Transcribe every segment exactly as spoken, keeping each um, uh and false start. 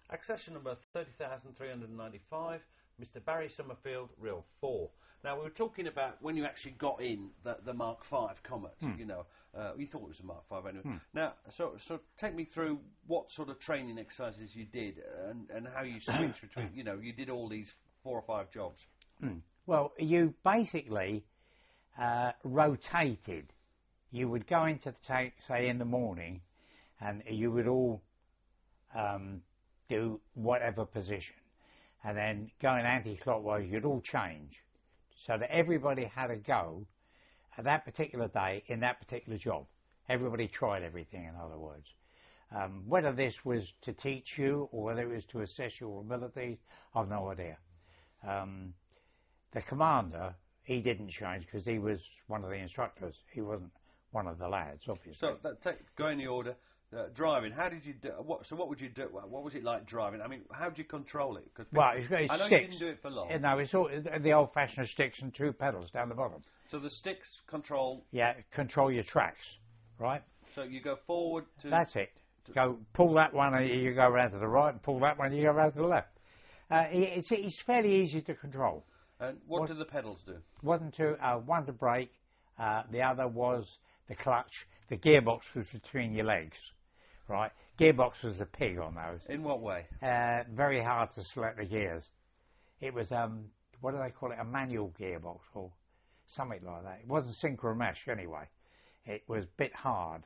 Accession number thirty thousand three hundred ninety-five, Mister Barry Summerfield, reel four. Now, we were talking about when you actually got in the, the Mark five Comet, Hmm. you know. Uh, you thought it was a Mark five anyway. Hmm. Now, so so take me through what sort of training exercises you did and, and how you switched between, you know, you did all these four or five jobs. Hmm. Well, you basically uh, rotated. You would go into the tank, say, in the morning, and you would all um, do whatever position. And then going anti-clockwise, you'd all change. So that everybody had a go at that particular day in that particular job. Everybody tried everything, in other words. Um, whether this was to teach you or whether it was to assess your abilities, I've no idea. Um, the commander, he didn't change because he was one of the instructors. He wasn't one of the lads, obviously. So that take, go in the order. Uh, driving, how did you do? What, so what would you do? What was it like driving? I mean, how did you control it? Cause well, it's, it's I know sticks. you didn't do it for long. Uh, No, it's all the old-fashioned sticks and two pedals down the bottom. So the sticks control. Yeah, control your tracks, right? So you go forward to. That's it. Go pull that one, and you go round to the right, and pull that one, you go round to the left. Uh, it's it's fairly easy to control. And what, what do the pedals do? Wasn't to uh, one to brake, uh, the other was the clutch. The gearbox was between your legs. Right, gearbox was a pig on those. In what way? Uh, very hard to select the gears. It was um, what do they call it? A manual gearbox or something like that. It wasn't synchro mesh anyway. It was a bit hard.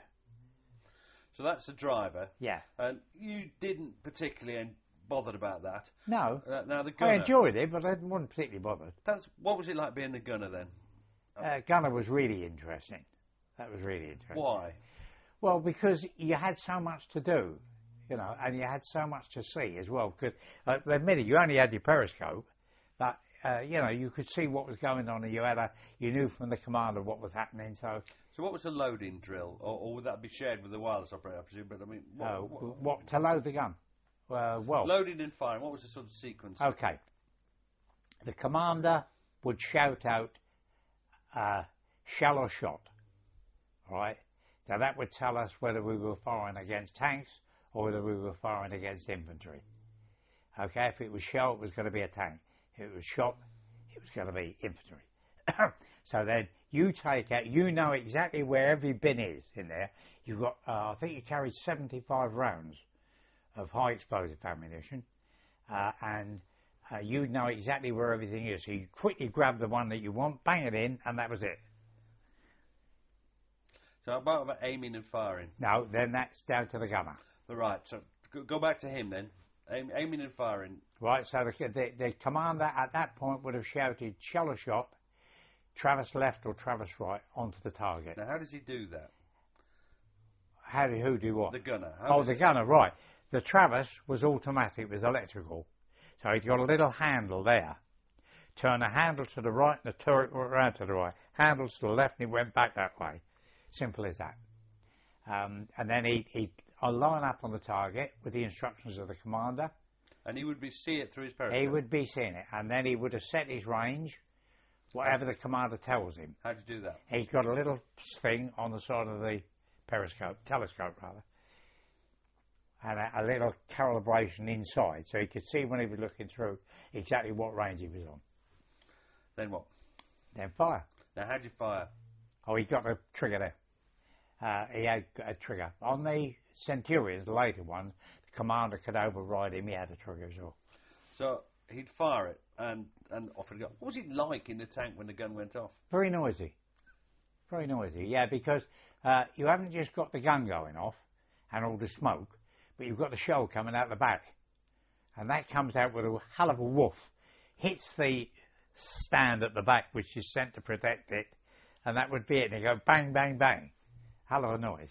So that's the driver. Yeah. And you didn't particularly bothered about that. No. Uh, now the gunner. I enjoyed it, but I wasn't particularly bothered. That's what was it like being the gunner then? Uh, gunner was really interesting. That was really interesting. Why? Well, because you had so much to do, you know, and you had so much to see as well. Because, uh, admitted, you only had your periscope, but uh, you know, you could see what was going on, and you had a, you knew from the commander what was happening. So, so what was the loading drill, or, or would that be shared with the wireless operator? I presume, but I mean, what, uh, what, what to load the gun? Uh, well, loading and firing. What was the sort of sequence? Okay. The commander would shout out, uh, "Shallow shot," right? Now that would tell us whether we were firing against tanks or whether we were firing against infantry. Okay, if it was shell, it was going to be a tank. If it was shot, it was going to be infantry. So then you take out, you know exactly where every bin is in there. You've got, uh, I think you carried seventy-five rounds of high explosive ammunition, uh, and uh, you know exactly where everything is. So you quickly grab the one that you want, bang it in, and that was it. So about, about aiming and firing. No, then that's down to the gunner. The right. So go, go back to him then. Aim, aiming and firing. Right. So the, the the commander at that point would have shouted "shallow shot," Travis left or Travis right onto the target. Now, how does he do that? How do who do what? The gunner. How Oh, the gunner. Right. The Travis was automatic. It was electrical. So he's got a little handle there. Turn the handle to the right, and the turret went round to the right. Handles to the left, and it went back that way. Simple as that. Um, and then he'd, he'd line up on the target with the instructions of the commander. And he would be see it through his periscope? He would be seeing it. And then he would have set his range, whatever the commander tells him. How'd you do that? He's got a little thing on the side of the periscope, telescope rather, and a, a little calibration inside. So he could see when he was looking through exactly what range he was on. Then what? Then fire. Now, how'd you fire? Oh, he got a trigger there. Uh, he had a trigger. On the Centurions, the later one, the commander could override him. He had a trigger as well. So he'd fire it, and, and off it'd go. What was it like in the tank when the gun went off? Very noisy. Very noisy, yeah, because uh, you haven't just got the gun going off and all the smoke, but you've got the shell coming out the back. And that comes out with a hell of a woof. Hits the stand at the back, which is sent to protect it, and that would be it. And you go bang, bang, bang. Hell of a noise.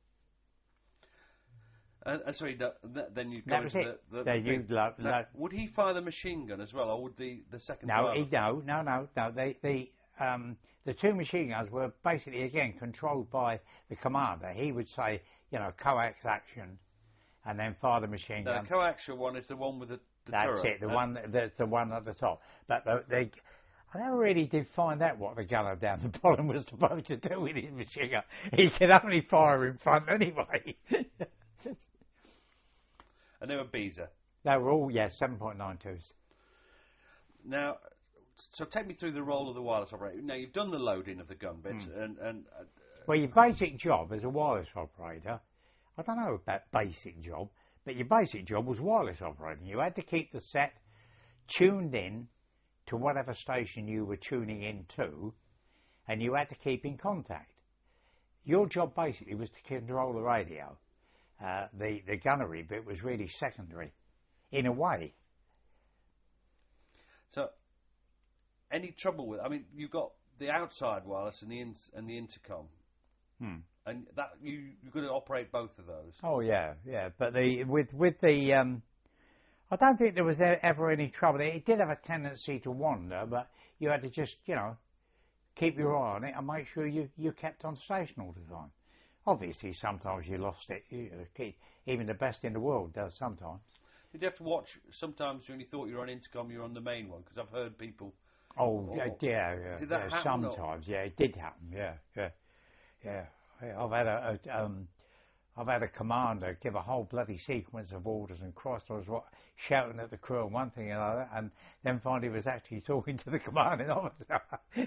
Uh, uh, sorry, th- th- then you go That was into it. the, the, There the you thing. lo- Now, lo- would he fire the machine gun as well, or would the, the second No, driver? he, no, no, no, no. The the um, the two machine guns were basically again controlled by the commander. He would say, you know, coax action, and then fire the machine Now, gun. the coaxial one is the one with the, the That's turret. it. The uh, one that's the one at the top. But the, they, I never really did find out what the gunner down the bottom was supposed to do with his machine gun. He could only fire in front anyway. And they were Beezer. They were all, yeah, seven point nine twos. Now, so take me through the role of the wireless operator. Now, you've done the loading of the gun bits, mm. and... and uh, well, your basic job as a wireless operator, I don't know about basic job, but your basic job was wireless operating. You had to keep the set tuned in to whatever station you were tuning in to, and you had to keep in contact. Your job basically was to control the radio. Uh, the, the gunnery bit was really secondary, in a way. So, any trouble with? I mean, you've got the outside wireless and the in, and the intercom, hmm. and that you you've got to operate both of those. Oh yeah, yeah. But the with with the, um, I don't think there was ever any trouble. It did have a tendency to wander, but you had to just, you know, keep your eye on it and make sure you you kept on station all the time. Obviously, sometimes you lost it. You, even the best in the world does sometimes. Did you have to watch sometimes when you thought you were on intercom, you were on the main one? Because I've heard people. Oh, oh yeah, yeah. Did that yeah, happen? Sometimes, or? yeah, it did happen. Yeah, yeah, yeah. I've had a, a um, I've had a commander give a whole bloody sequence of orders, and Christ, I was what, shouting at the crew and one thing and another, and then finally was actually talking to the commanding officer.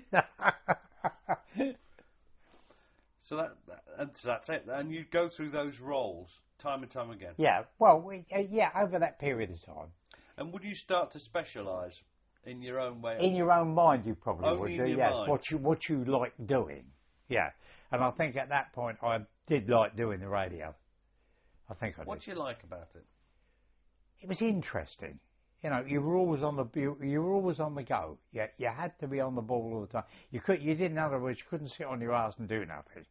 So that, that so that's it, and you go through those roles time and time again. Yeah, well, we, uh, yeah, over that period of time. And would you start to specialise in your own way? In your own mind, you probably Only would in do. your Yes, mind. what you what you like doing. Yeah, and I think at that point I did like doing the radio. I think I did. What do you like about it? It was interesting. You know, you were always on the you, you were always on the go. You, you had to be on the ball all the time. You could you did in other words you couldn't sit on your ass and do nothing.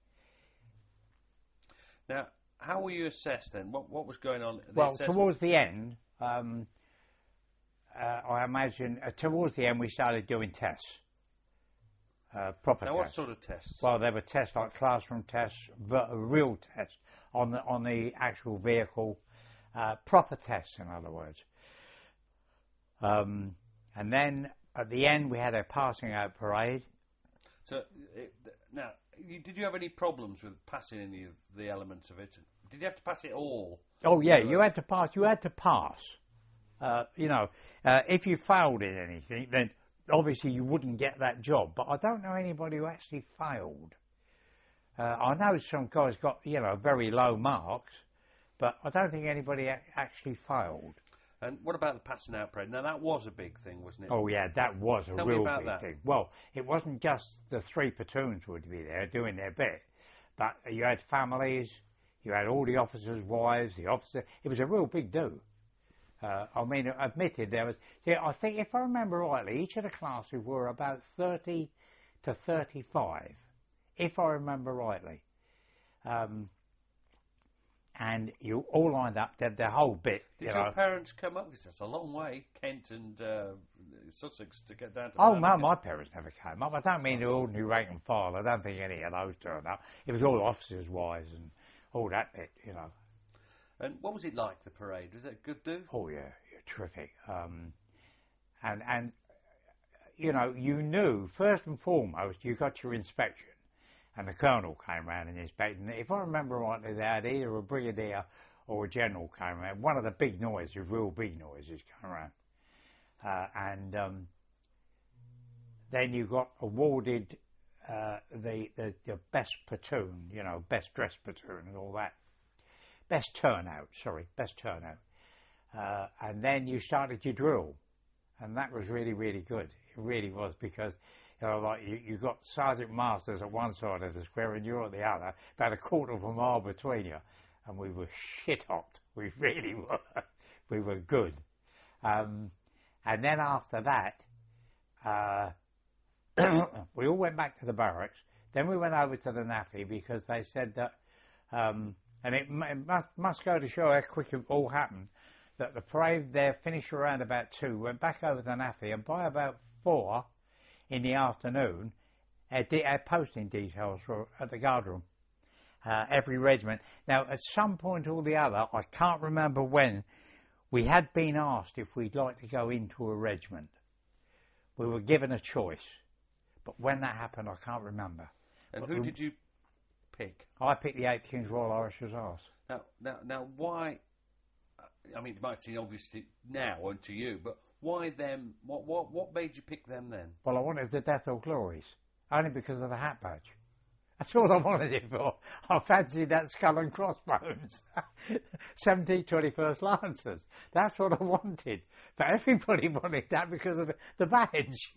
Now, how were you assessed then? What what was going on? The well, assessment? towards the end, um, uh, I imagine uh, towards the end we started doing tests, uh, proper now, tests. Now, what sort of tests? Well, there were tests like classroom tests, v- real tests on the on the actual vehicle, uh, proper tests, in other words. Um, and then at the end we had a passing out parade. So it, now, you, did you have any problems with passing any of the elements of it? Did you have to pass it all? Oh yeah, you had to pass. You had to pass. Uh, you know, uh, if you failed in anything, then obviously you wouldn't get that job. But I don't know anybody who actually failed. Uh, I know some guys got, you know, very low marks, but I don't think anybody a- actually failed. And what about the passing out parade? Now, that was a big thing, wasn't it? Oh, yeah, that was a Tell real me about big that. thing. Well, it wasn't just the three platoons would be there doing their bit, but you had families, you had all the officers' wives, the officer. It was a real big do. Uh, I mean, admitted there was, yeah, I think if I remember rightly, each of the classes were about thirty to thirty-five, if I remember rightly. Um, and you all lined up, did the whole bit. Did you your know. parents come up? Because that's a long way, Kent and uh, Sussex, to get down to Oh, no, Birmingham. my parents never came up. I don't mean the ordinary rank and file. I don't think any of those turned up. It was all officers' wives and all that bit, you know. And what was it like, the parade? Was it a good do? Oh, yeah, yeah, terrific. Um, and, and, you know, you knew, first and foremost, you got your inspection. And the colonel came round and inspected. And if I remember rightly, they had either a brigadier or a general came around. One of the big noises, real big noises, came around. Uh, and um, then you got awarded uh, the, the the best platoon, you know, best dressed platoon and all that. Best turnout, sorry, best turnout. Uh, and then you started your drill. And that was really, really good. It really was, because you know, like you, you got Sergeant Masters at one side of the square and you're at the other, about a quarter of a mile between you. And we were shit hot. We really were. We were good. Um, and then after that, uh, we all went back to the barracks. Then we went over to the N A F I because they said that, um, and it, m- it must, must go to show how quick it all happened, that the parade there finished around about two, went back over to the N A F I, and by about four in the afternoon, our, de- our posting details were at the guard room. Uh, every regiment. Now, at some point or the other, I can't remember when, we had been asked if we'd like to go into a regiment. We were given a choice, but when that happened, I can't remember. And but who the, did you pick? I picked the eighth King's Royal Irish Hussars. Now, now, now, why? I mean, it might seem obvious to now and to you, but why them? What what what made you pick them then? Well, I wanted the Death or Glories, only because of the hat badge. That's all I wanted it for. I fancied that skull and crossbones. seventy twenty-first Lancers. That's what I wanted. But everybody wanted that because of the, the badge.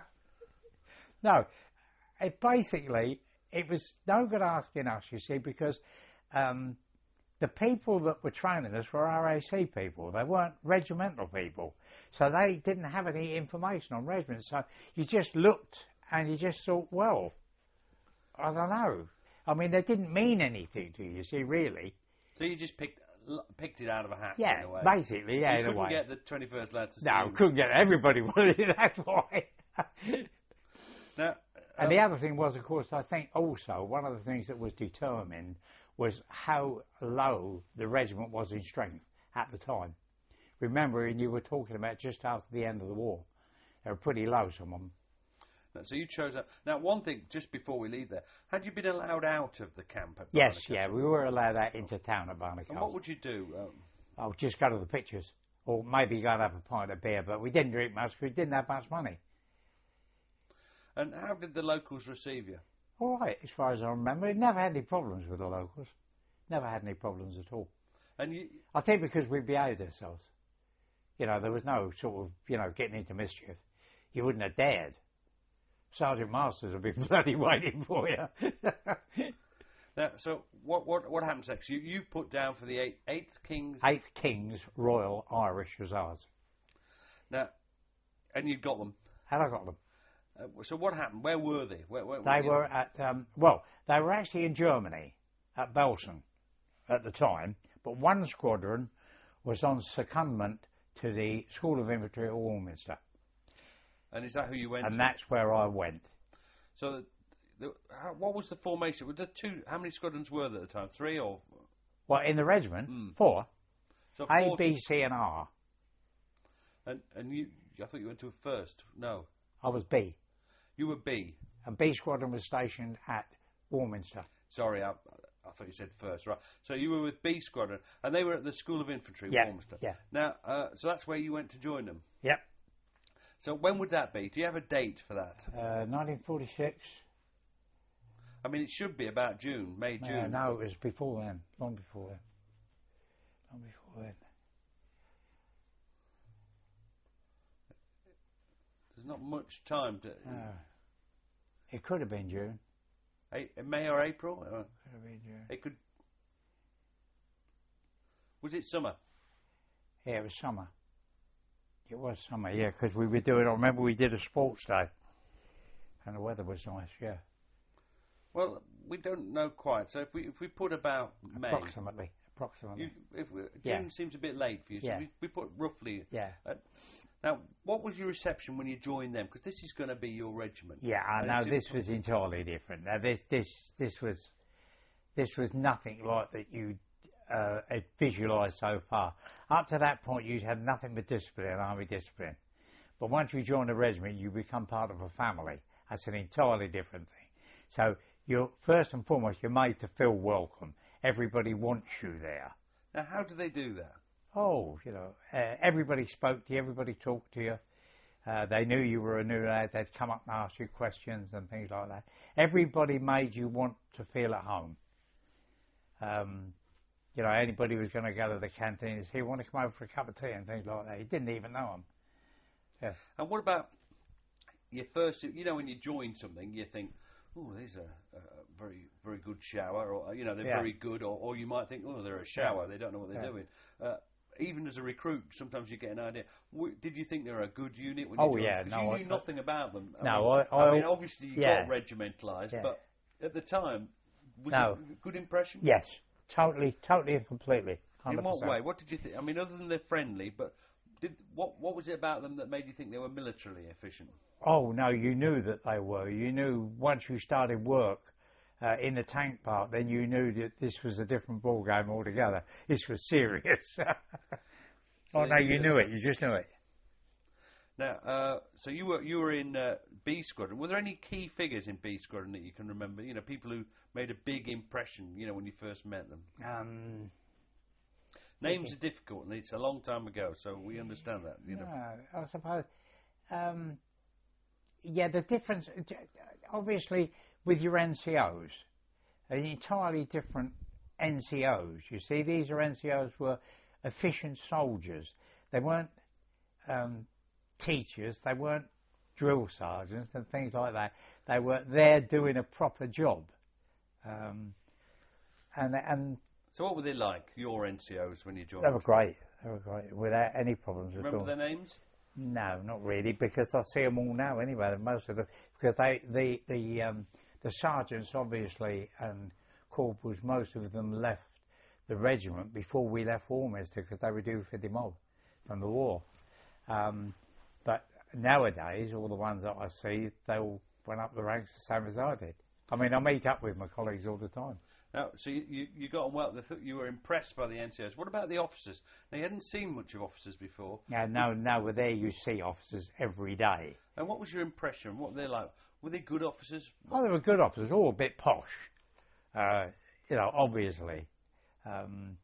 No, it basically, it was no good asking us, you see, because um, the people that were training us were R A C people. They weren't regimental people. So they didn't have any information on regiments. So you just looked and you just thought, well, I don't know. I mean, they didn't mean anything to you, you see, really. So you just picked picked it out of a hat, Yeah, in a way. basically, yeah, you in a couldn't way. get the twenty-first lads to No, see couldn't get everybody wanted it, that's why. Now, and um, the other thing was, of course, I think also one of the things that was determined was how low the regiment was in strength at the time. Remember, and you were talking about just after the end of the war. They were pretty low, some of them. So you chose that. Now, one thing, just before we leave there, had you been allowed out of the camp at Yes, Barnard yeah, Castle? we were allowed out into town at Barnard And Castle. what would you do? Um, I'll just go to the pictures, or maybe go and have a pint of beer, but we didn't drink much because we didn't have much money. and how did the locals receive you? All right, as far as I remember, we never had any problems with the locals. Never had any problems at all. And you, I think because we behaved ourselves. You know, there was no sort of, you know, getting into mischief. You wouldn't have dared. Sergeant Masters would be bloody waiting for you. now, so what what what happens next? You you put down for the eight, Eighth Kings. Eighth Kings Royal Irish Hussars. Now, and you got them. And I got them. Uh, so what happened? Where were they? Where, where, They you were know? at, um, well, they were actually in Germany, at Belsen, at the time, but one squadron was on secondment to the School of Infantry at Warminster. And is that who you went And to? that's where I went. So, the, the, how, what was the formation? Were there two? How many squadrons were there at the time? Three or? Well, in the regiment, Mm. four. So A, four- B, C and R. And and you, I thought you went to a first. No, I was B. you were B. And B squadron was stationed at Warminster. Sorry, I, I thought you said first, right? So you were with B squadron, and they were at the School of Infantry, Yeah, Warminster. yeah. Now, uh, so that's where you went to join them. Yep. So when would that be? Do you have a date for that? Uh, nineteen forty-six. I mean, it should be about June, May, Uh, June. no, it was before then. Long before then. Long before then. There's not much time to. No. It could have been June. A- May or April? Uh, Could have been June. it could. Was it summer? Yeah, it was summer. It was summer, yeah, because we were doing, I remember we did a sports day. And the weather was nice, yeah. Well, we don't know quite. So if we if we put about May, Approximately. Approximately. you, if we, June Yeah. seems a bit late for you. So Yeah. we, we put roughly. yeah. Now, what was your reception when you joined them? Because this is going to be your regiment. Yeah, I And know it's this was entirely different. Now this this this was this was nothing like that you uh, had visualised so far. Up to that point, you had nothing but discipline, army discipline. But once you join the regiment, you become part of a family. That's an entirely different thing. So you're first and foremost, you're made to feel welcome. Everybody wants you there. Now, how do they do that? Oh, you know, uh, everybody spoke to you, everybody talked to you. Uh, they knew you were a new lad. They'd come up and ask you questions and things like that. Everybody made you want to feel at home. Um, you know, anybody was going to go to the canteen and say, "You want to come over for a cup of tea?" and things like that. You didn't even know them. Yeah. And what about your first? You know, when you join something, you think, "Oh, there's a, a very, very good shower," or you know, they're Yeah. very good, or, or you might think, "Oh, they're a shower. They don't know what they're Yeah. doing." Uh, even as a recruit, sometimes you get an idea. W- did you think they were a good unit when Oh, you joined? yeah, 'Cause no, you I- knew nothing about them. I No, mean, I- I- mean, obviously you yeah. got regimentalised, Yeah. but at the time, was No. it a good impression? Yes, totally, totally and completely. one hundred In what percent. way? What did you think? I mean, other than they're friendly, but did what what was it about them that made you think they were militarily efficient? Oh, no, you knew that they were. You knew once you started work uh, in the tank part, then you knew that this was a different ball game altogether. This was serious. Oh, So no, you you knew knew this- it. You just knew it. Now, uh, so you were you were in uh, B Squadron. Were there any key figures in B Squadron that you can remember? You know, people who made a big impression. You know, when you first met them. Um, Names are difficult, and it's a long time ago, so we understand that. You know. No, I suppose. Um, yeah, the difference, obviously, with your N C Os, an entirely different N C Os. You see, these are N C Os were efficient soldiers. They weren't um, teachers. They weren't drill sergeants and things like that. They were there doing a proper job. Um, and and so, what were they like, your N C Os, when you joined? They were great. They were great, without any problems at all. Remember their names? No, not really, because I see them all now anyway. Most of them, because they, the the um, the sergeants obviously and corporals, most of them left the regiment before we left Warminster because they were due for the mob from the war. Um, but nowadays, all the ones that I see, they all went up the ranks the same as I did. I mean, I meet up with my colleagues all the time. Now, so you, you, you got on well. They thought you were impressed by the N C Os. What about the officers? Now, you hadn't seen much of officers before. Yeah, no, no, well, there you see officers every day. And what was your impression? What were they like? Were they good officers? Oh, they were good officers, all a bit posh, uh, you know, obviously. Um,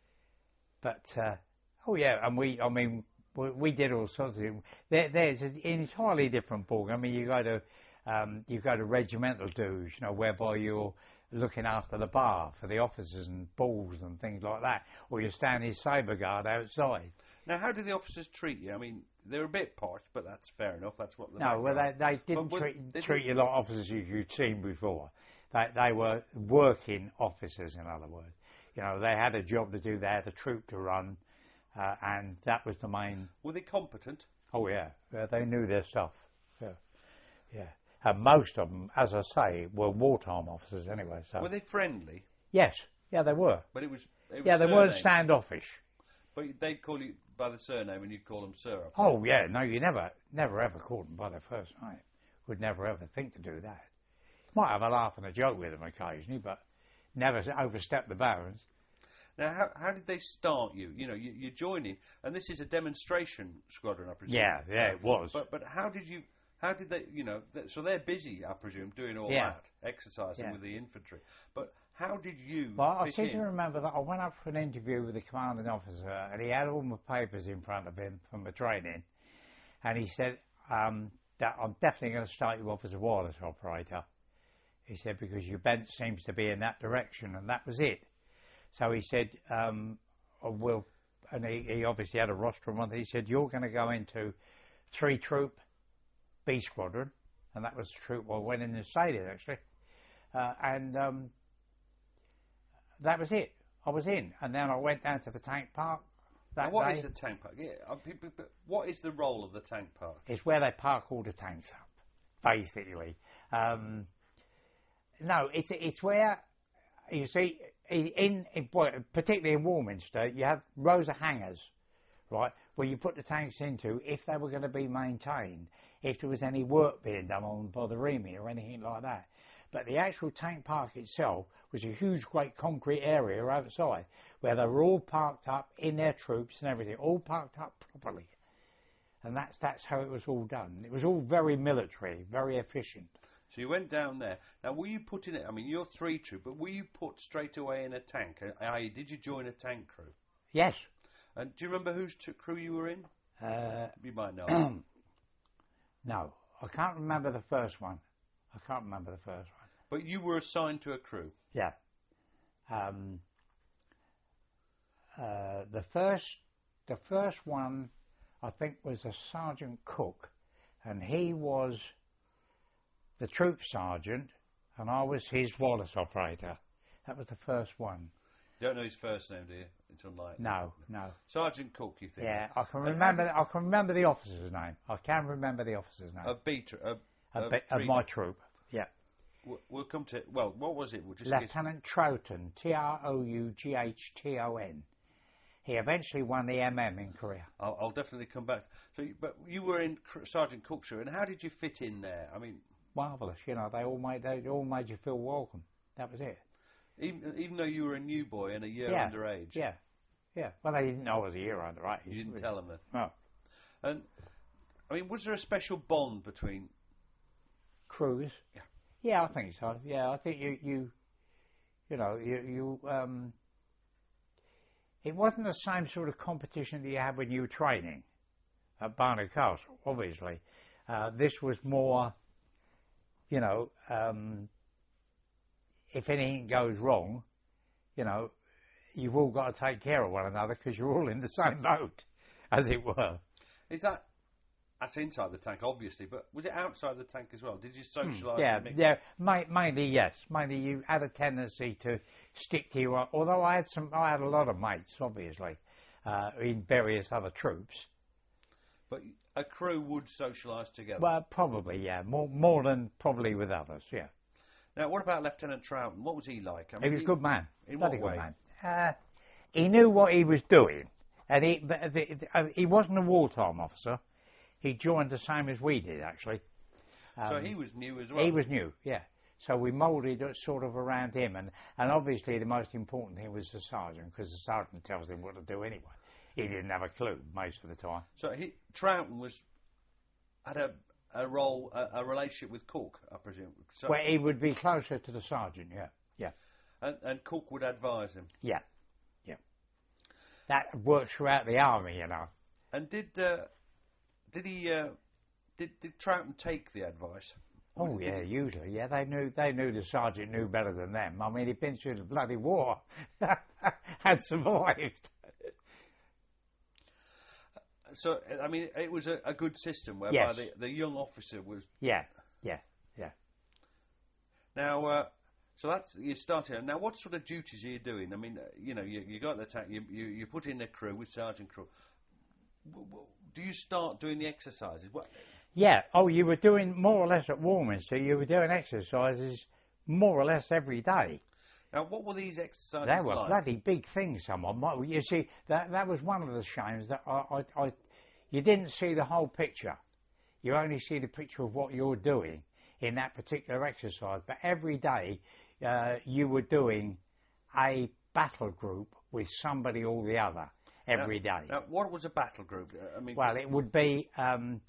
but, uh, oh, yeah, and we, I mean, we, we did all sorts of things. There, there's an entirely different ballgame. I mean, you go to, um, you go to regimental dues, you know, whereby you're looking after the bar for the officers and balls and things like that, or you're standing sabre guard outside. Now, how did the officers treat you? I mean, they're a bit posh, but that's fair enough. That's what the no, well, they, they didn't but, treat, they treat you like officers you, you'd seen before. They, they were working officers, in other words. You know, they had a job to do, they had a troop to run, uh, and that was the main... Were they competent? Oh, yeah. yeah they knew their stuff. Yeah. Yeah. And most of them, as I say, were wartime officers anyway. So. Were they friendly? Yes. Yeah, they were. But it was... It was yeah, they surnames. weren't standoffish. But they'd call you by the surname and you'd call them sir. Oh, yeah. No, you never, never ever called them by their first name. Would never ever think to do that. Might have a laugh and a joke with them occasionally, but never overstep the bounds. Now, how, how did they start you? You know, you, you're joining, and this is a demonstration squadron, I presume. Yeah, yeah, it was. But but how did you? How did they? You know, th- so they're busy, I presume, doing all yeah. that, exercising yeah. with the infantry. But how did you? Well, I fit seem in? to remember that I went up for an interview with the commanding officer, and he had all my papers in front of him from my training, and he said um, that I'm definitely going to start you off as a wireless operator. He said because your bent seems to be in that direction, and that was it. So he said, um, oh, well, and he, he obviously had a roster on. He said, you're going to go into three troop B squadron, and that was the troop I went in and stayed in actually, uh, and um, that was it. I was in, and then I went down to the tank park. That now what day. is the tank park? Yeah, uh, p- p- p- what is the role of the tank park? It's where they park all the tanks up, basically. Um, no, it's it's where you see. In, in particularly in Warminster, you have rows of hangars, right, where you put the tanks into if they were going to be maintained, if there was any work being done on Botherimi or anything like that. But the actual tank park itself was a huge, great concrete area outside where they were all parked up in their troops and everything, all parked up properly. And that's that's how it was all done. It was all very military, very efficient. So you went down there. Now, were you put in it? I mean, you're three troop, but were you put straight away in a tank? that is, did you join a tank crew? Yes. And do you remember whose t- crew you were in? Uh, you might know. No, I can't remember the first one. I can't remember the first one. But you were assigned to a crew. Yeah. Um, uh, the first, the first one, I think, was a Sergeant Cook, and he was the troop sergeant, and I was his wireless operator. That was the first one. You don't know his first name, do you? It's unlikely. No, no. Sergeant Cook, you think? Yeah, I can remember. I can remember the officer's name. I can remember the officer's name. Of B, tr- of, of, of, be, of my troop. Yeah. We'll, we'll come to. Well, what was it? We'll just Lieutenant Troughton, T R O U G H T O N. He eventually won the M M in Korea. I'll, I'll definitely come back. So, you, but you were in Sergeant Cook's crew, and how did you fit in there? I mean, marvellous. You know, they all made they all made you feel welcome. That was it. Even even though you were a new boy and a year yeah. underage. Yeah, yeah. Well, they didn't know I was a year underage. You didn't tell them that. No. And I mean, was there a special bond between crews? Yeah. Yeah, I think so. Yeah, I think you you you know you you um it wasn't the same sort of competition that you had when you were training at Barnard Castle, obviously. Uh, this was more, you know, um, if anything goes wrong, you know, you've all got to take care of one another because you're all in the same boat, as it were. Is that, that's inside the tank, obviously, but was it outside the tank as well? Did you socialise? Mm, yeah, and yeah, ma- mainly yes. Mainly you had a tendency to stick to your, although I had some, I had a lot of mates, obviously, uh, in various other troops. But a crew would socialise together? Well, probably, yeah, more more than probably with others, yeah. Now, what about Lieutenant Troughton? What was he like? I He was a good man. In Bloody what good way? man. Uh, he knew what he was doing, and he the, the, uh, he wasn't a wartime officer. He joined the same as we did, actually. Um, so he was new as well? He was new, yeah. So we moulded it sort of around him, and, and obviously the most important thing was the sergeant, because the sergeant tells him what to do anyway. He didn't have a clue most of the time. So he, Troughton was had a a role, a, a relationship with Cook, I presume. So, Well, he would be closer to the sergeant, yeah, yeah, and, and Cook would advise him. yeah, yeah. That works throughout the army, you know. And did uh, did he uh, did did Troughton take the advice? Oh Did yeah, he- usually, yeah. They knew they knew the sergeant knew better than them. I mean, he'd been through the bloody war, had survived. So I mean, it was a, a good system whereby Yes. the, the young officer was. Yeah, yeah, yeah. Now, uh, so that's you started. Now, what sort of duties are you doing? I mean, uh, you know, you, you got the tank, you, you you put in a crew with sergeant crew. W- w- Do you start doing the exercises? What? Yeah. Oh, you were doing more or less at Warminster. You were doing exercises more or less every day. Now, what were these exercises They were like? bloody big things. Someone, might- you see, that that was one of the shames that I, I, I, you didn't see the whole picture. You only see the picture of what you're doing in that particular exercise. But every day, uh, you were doing a battle group with somebody or the other every now, day. Now, what was a battle group? Uh, I mean, Well, 'cause- it would be. Um,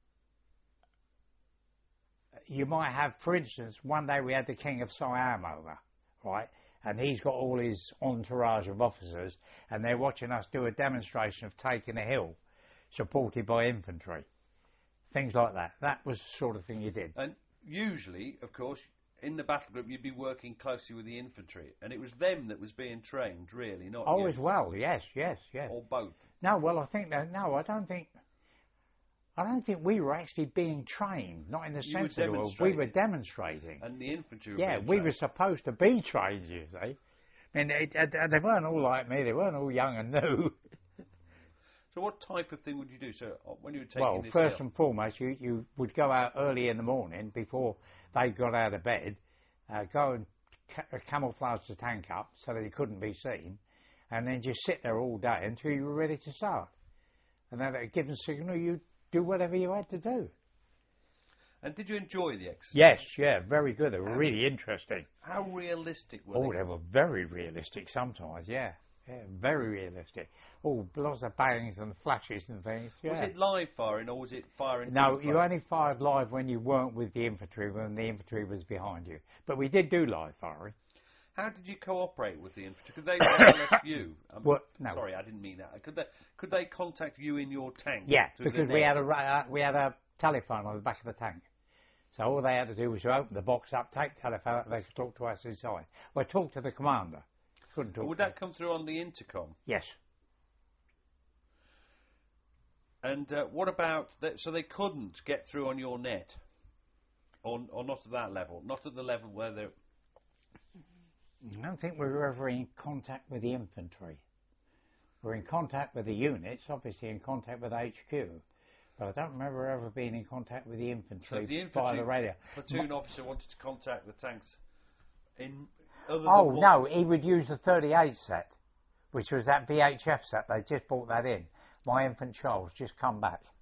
you might have, for instance, one day we had the King of Siam over, right? And he's got all his entourage of officers, and they're watching us do a demonstration of taking a hill, supported by infantry. Things like that. That was the sort of thing you did. and usually, of course, in the battle group, you'd be working closely with the infantry, and it was them that was being trained, really, not Oh, you, as well. Yes, yes, yes. or both. No, well, I think that. No, I don't think. I don't think we were actually being trained. Not in the You were sense of the word. We were demonstrating. demonstrating. And the infantry. Were Yeah, being we trained. were supposed to be trained, you see. I mean, they, they, they weren't all like me. They weren't all young and new. So, what type of thing would you do? So, uh, when you were taking Well, this first hill, and foremost, you, you would go out early in the morning before they got out of bed, uh, go and ca- camouflage the tank up so that it couldn't be seen, and then just sit there all day until you were ready to start. And then at a given signal, you do whatever you had to do. and did you enjoy the exercise? Yes, yeah, very good. They were really interesting. How realistic were Oh, they? they were very realistic sometimes, yeah. Yeah, very realistic. Oh, lots of bangs and flashes and things. Yeah. Was it live firing or was it firing? No, from you close? only fired live when you weren't with the infantry, when the infantry was behind you. But we did do live firing. How did you cooperate with the infantry? Could they wireless you? Um, What? No. Sorry, I didn't mean that. Could they? Could they contact you in your tank? Yeah, through the because we net? had a ra- uh, we had a telephone on the back of the tank. So all they had to do was to open the box up, take the telephone out, and they could talk to us inside. Well, talk to the commander. Couldn't talk. Would to that come through on the intercom? Yes. And uh, what about that? So they couldn't get through on your net, or, or not at that level, not at the level where they. I don't think we were ever in contact with the infantry. We were in contact with the units, obviously in contact with H Q, but I don't remember ever being in contact with the So infantry, if the via infantry the radio. platoon officer wanted to contact the tanks in other Oh, than what- no, he would use the thirty-eight set, which was that V H F set. They just brought that in. My infant child's just come back.